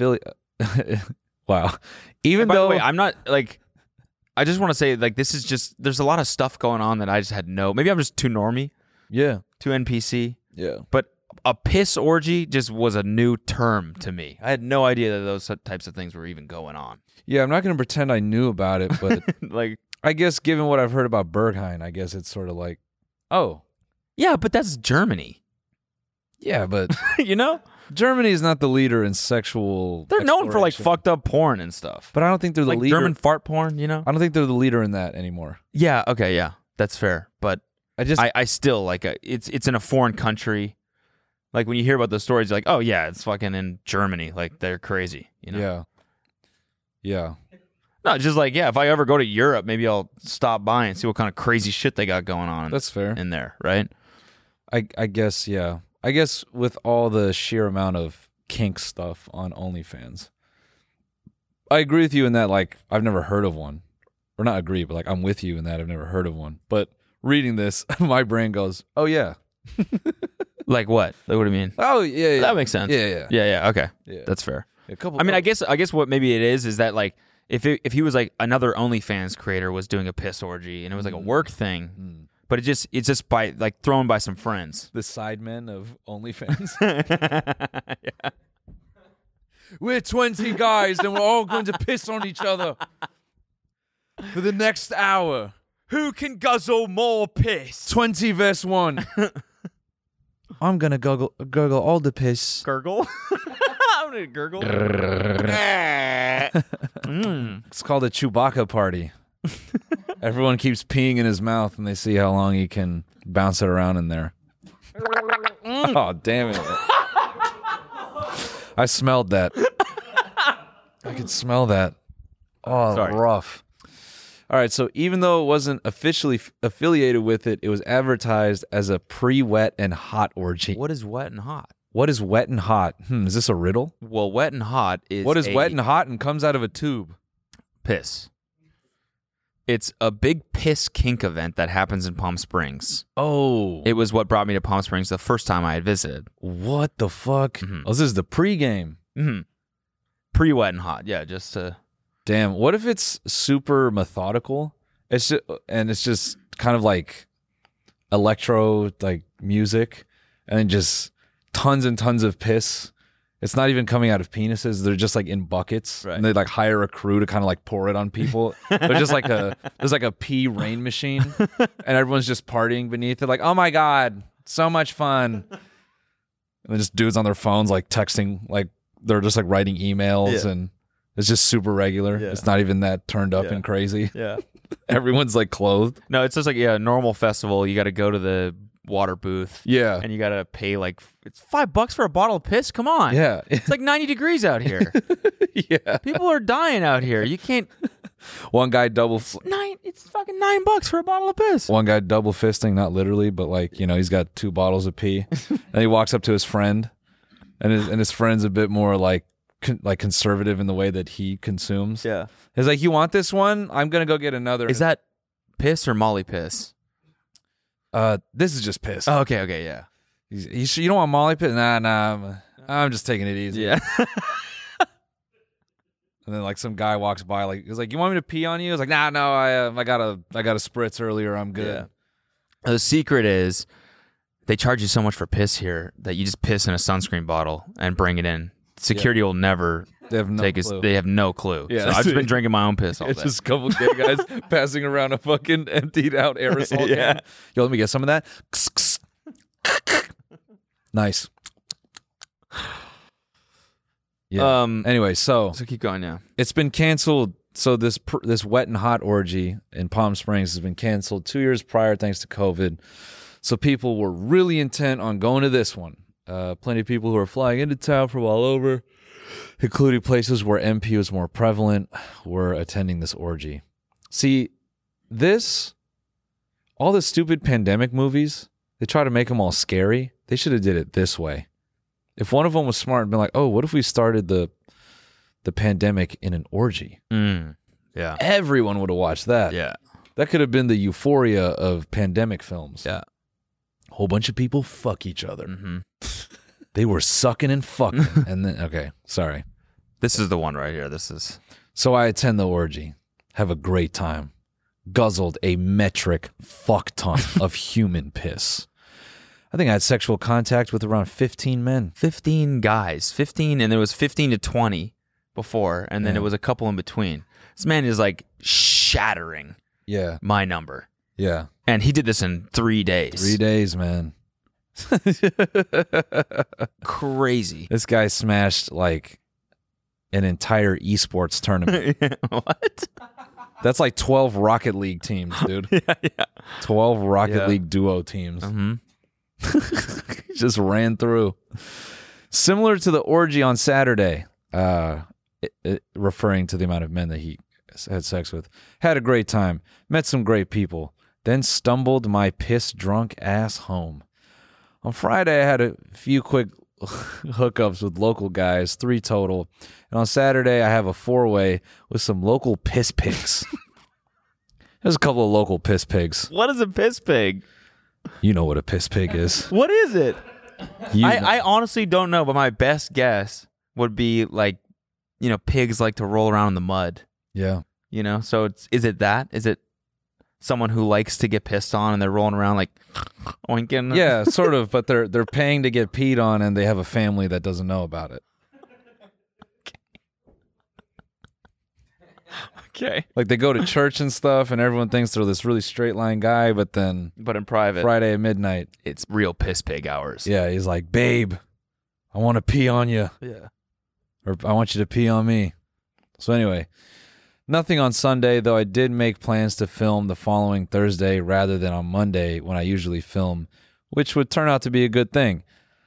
wow. Even By though the way, I'm not like. I just want to say like this is just. There's a lot of stuff going on that I just had no. Maybe I'm just too normie, yeah. too NPC. Yeah. But a piss orgy just was a new term to me. I had no idea that those types of things were even going on. Yeah, I'm not going to pretend I knew about it, but Like, I guess given what I've heard about Berghain, I guess it's sort of like, oh, yeah, but that's Germany. yeah, but You know, Germany is not the leader in sexual they're known for like exploration. fucked up porn and stuff. But I don't think they're the Like leader. German fart porn, you know? I don't think they're the leader in that anymore. Yeah. Okay. Yeah, that's fair. But I I still like it's in a foreign country. Like when you hear about those stories, you're like, oh yeah, it's fucking in Germany. Like they're crazy. You know? Yeah. No, it's just like if I ever go to Europe, maybe I'll stop by and see what kind of crazy shit they got going on. That's fair. in there, right? I guess, yeah. I guess with all the sheer amount of kink stuff on OnlyFans, I agree with you in that, like, I've never heard of one. Or not agree, but, like, I'm with you in that I've never heard of one. But reading this, my brain goes, oh, yeah. Like what? Like what do you mean? Oh, yeah. That makes sense. Yeah. Okay, Yeah. that's fair. A couple, I mean, I guess what maybe it is that like if he was like another OnlyFans creator was doing a piss orgy and it was like a work thing, but it's just by like thrown by some friends. the sidemen of OnlyFans. Yeah. We're 20 guys and we're all going to piss on each other for the next hour. Who can guzzle more piss? 20 verse 1. I'm going to gurgle all the piss. Gurgle. I'm gonna gurgle. It's called a Chewbacca party. Everyone keeps peeing in his mouth and they see how long he can bounce it around in there. Oh, damn it. I smelled that. I could smell that. Oh, Sorry. rough. All right, so even though it wasn't officially affiliated with it, it was advertised as a pre-wet and hot orgy. What is wet and hot? What is wet and hot? Is this a riddle? Well, wet and hot is What is wet and hot and comes out of a tube? piss. It's a big piss kink event that happens in Palm Springs. Oh. It was what brought me to Palm Springs the first time I had visited. What the fuck? Mhm. Oh, this is the pregame. Mm-hmm. Pre-wet and hot, yeah, just to Damn. What if it's super methodical? It's just kind of like electro like music, and then just tons and tons of piss. It's not even coming out of penises. They're just like in buckets, Right. and they like hire a crew to kind of like pour it on people. They're just like there's like a pee rain machine, and everyone's just partying beneath it. Like, oh my god, so much fun! And then just dudes on their phones like texting, like they're just like writing emails, Yeah. and it's just super regular. Yeah. It's not even that turned up Yeah. and crazy. Yeah. Everyone's like clothed. No, it's just like a normal festival. You got to go to the water booth. Yeah. And you got to pay like it's $5 for a bottle of piss. Come on. Yeah. It's like 90 degrees out here. Yeah. People are dying out here. You can't. One guy double It's fucking $9 for a bottle of piss. one guy double fisting, not literally, but like, you know, he's got 2 bottles of pee. And he walks up to his friend, and his friend's a bit more like conservative in the way that he consumes. Yeah. He's like, "You want this one? I'm going to go get another." Is that piss or Molly piss? This is just piss. Oh, okay, yeah. You don't want Molly piss? Nah, I'm just taking it easy. Yeah. And then like some guy walks by, like he's like, "You want me to pee on you?" I was like, "Nah, no, I got a spritz earlier. I'm good." Yeah. The secret is they charge you so much for piss here that you just piss in a sunscreen bottle and bring it in. Security will never They have no take clue. they have no clue. Yeah, So I've just been drinking my own piss all It's day. just a couple gay guys passing around a fucking emptied out aerosol Yeah. can. Yo, let me get some of that. Nice. Yeah. Anyway, so keep going now. it's been canceled. So this wet and hot orgy in Palm Springs has been canceled 2 years prior thanks to COVID. So people were really intent on going to this one. Plenty of people who are flying into town from all over, including places where MP was more prevalent, were attending this orgy. See, all the stupid pandemic movies, they try to make them all scary. They should have did it this way. If one of them was smart and been like, "Oh, what if we started the pandemic in an orgy?" Yeah. Everyone would have watched that. Yeah. That could have been the euphoria of pandemic films. Yeah. Whole bunch of people fuck each other. Mm-hmm. They were sucking and fucking. And then, okay, sorry. This is the one right here. This is. So I attend the orgy, have a great time, guzzled a metric fuck ton of human piss. I think I had sexual contact with around 15 men. 15 guys. 15, and there was 15 to 20 before, and then Yeah. it was a couple in between. This man is like shattering Yeah, my number. yeah. And he did this in 3 days. 3 days, man. Crazy. This guy smashed like an entire esports tournament. What? That's like 12 Rocket League teams, dude. Yeah. 12 Rocket Yeah. League duo teams. Mm-hmm. Just ran through. Similar to the orgy on Saturday, referring to the amount of men that he had sex with. Had a great time. Met some great people. Then stumbled my piss-drunk ass home. On Friday, I had a few quick hookups with local guys, 3 total. And on Saturday, I have a 4-way with some local piss pigs. There's a couple of local piss pigs. What is a piss pig? You know what a piss pig is. What is it? You know. I honestly don't know, but my best guess would be like, pigs like to roll around in the mud. Yeah. So is it that? Is it someone who likes to get pissed on and they're rolling around like oinking? Yeah, sort of, but they're paying to get peed on, and they have a family that doesn't know about it. Okay. Like they go to church and stuff, and everyone thinks they're this really straight line guy, but then But in private, Friday at midnight, it's real piss pig hours. yeah, he's like, "Babe, I want to pee on you, Yeah. or I want you to pee on me." So anyway, nothing on Sunday, though I did make plans to film the following Thursday rather than on Monday when I usually film, which would turn out to be a good thing.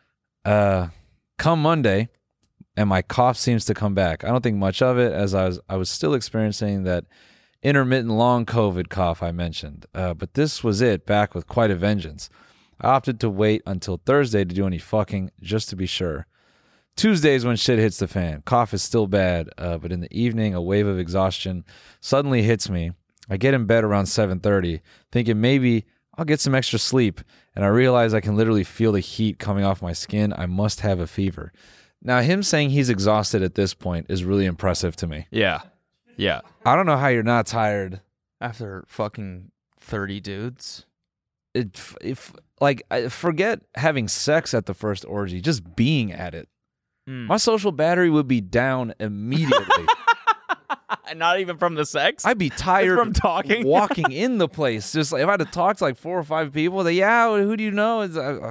Come Monday, and my cough seems to come back. I don't think much of it, as I was still experiencing that intermittent long COVID cough I mentioned. But this was it, back with quite a vengeance. I opted to wait until Thursday to do any fucking, just to be sure. Tuesdays when shit hits the fan. Cough is still bad, but in the evening, a wave of exhaustion suddenly hits me. I get in bed around 7:30, thinking maybe I'll get some extra sleep, and I realize I can literally feel the heat coming off my skin. I must have a fever. Now, him saying he's exhausted at this point is really impressive to me. Yeah. Yeah. I don't know how you're not tired. After fucking 30 dudes. Forget having sex at the first orgy, just being at it. Mm. My social battery would be down immediately. Not even from the sex? I'd be tired from talking? walking in the place. Just like if I had to talk to like 4 or 5 people, who do you know?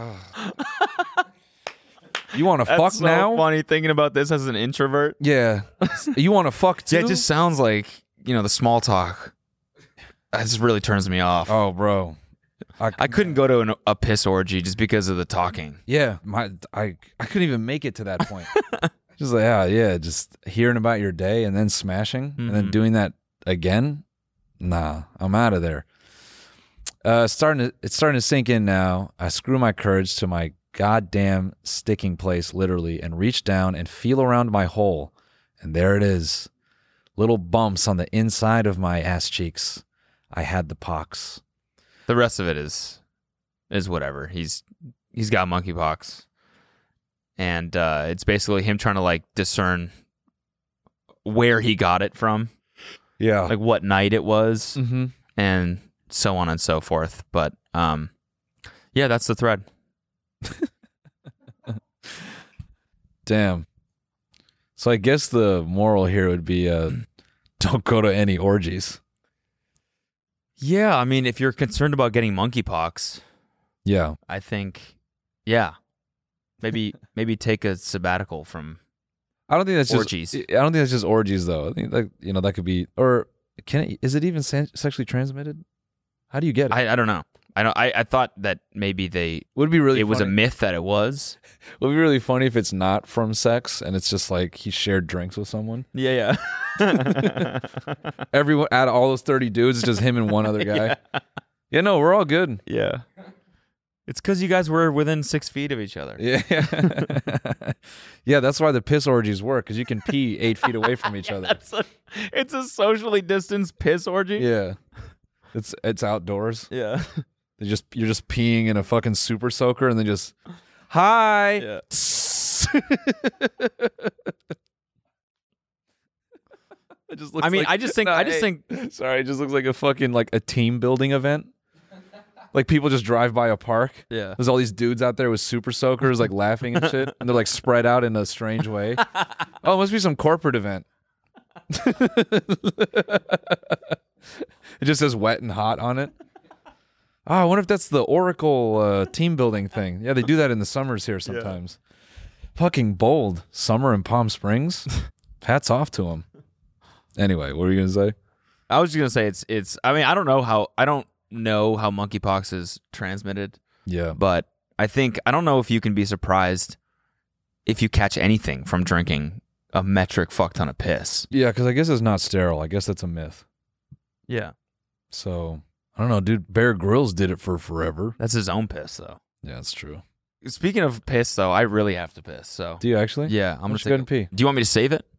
You want to fuck That's so now? funny thinking about this as an introvert. Yeah. You want to fuck too? Yeah, it just sounds like, the small talk. That just really turns me off. Oh, bro. I couldn't go to a piss orgy just because of the talking. Yeah, I couldn't even make it to that point. Just like, just hearing about your day and then smashing and then doing that again. Nah, I'm out of there. It's starting to sink in now. I screw my courage to my goddamn sticking place, literally, and reach down and feel around my hole, and there it is, little bumps on the inside of my ass cheeks. I had the pox. The rest of it is whatever. He's got monkeypox, and it's basically him trying to like discern where he got it from, like what night it was, and so on and so forth. But that's the thread. Damn. So I guess the moral here would be don't go to any orgies. Yeah, I mean, if you're concerned about getting monkeypox, Yeah. I think, maybe take a sabbatical from I don't think that's orgies. I don't think that's just orgies though. I think that could be, or is it even sexually transmitted? How do you get it? I don't know. I thought that maybe would be really it was a funny. myth that it was. It would be really funny if it's not from sex and it's just like he shared drinks with someone. Yeah. Everyone out of all those 30 dudes, it's just him and one other guy. Yeah, no, we're all good. Yeah. It's because you guys were within 6 feet of each other. Yeah. Yeah, that's why the piss orgies work, because you can pee 8 feet away from each other. It's a socially distanced piss orgy. Yeah. It's outdoors. Yeah. You're just peeing in a fucking super soaker and then just hi. Yeah. It just looks I just think sorry, it just looks like a fucking like a team building event. Like people just drive by a park. Yeah. There's all these dudes out there with super soakers like laughing and shit, and they're like spread out in a strange way. Oh, it must be some corporate event. It just says wet and hot on it. Oh, I wonder if that's the Oracle team building thing. Yeah, they do that in the summers here sometimes. Fucking bold. Summer in Palm Springs. Hats off to them. Anyway, what were you going to say? I was just going to say it's I mean, I don't know how monkeypox is transmitted. Yeah. But I don't know if you can be surprised if you catch anything from drinking a metric fuck ton of piss. Yeah, because I guess it's not sterile. I guess that's a myth. Yeah. So, I don't know, dude. Bear Grylls did it for forever. That's his own piss, though. Yeah, that's true. Speaking of piss, though, I really have to piss. So Do you actually? yeah, I'm Let's gonna go ahead and pee. Do you want me to save it?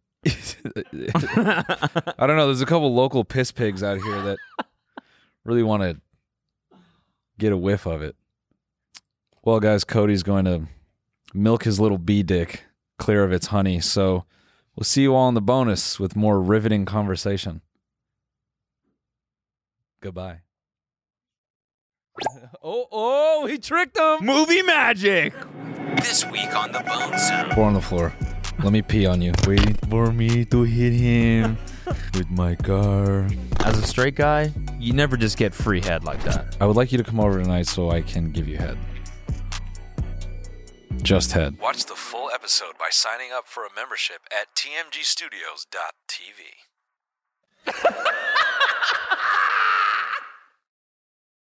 I don't know. There's a couple local piss pigs out here that really want to get a whiff of it. Well, guys, Cody's going to milk his little bee dick clear of its honey. So we'll see you all in the bonus with more riveting conversation. Goodbye. Oh, he tricked him. Movie magic. This week on the Bone Zone. Pour on the floor. Let me pee on you. Waiting for me to hit him with my car. As a straight guy, you never just get free head like that. I would like you to come over tonight so I can give you head. Just head. Watch the full episode by signing up for a membership at tmgstudios.tv.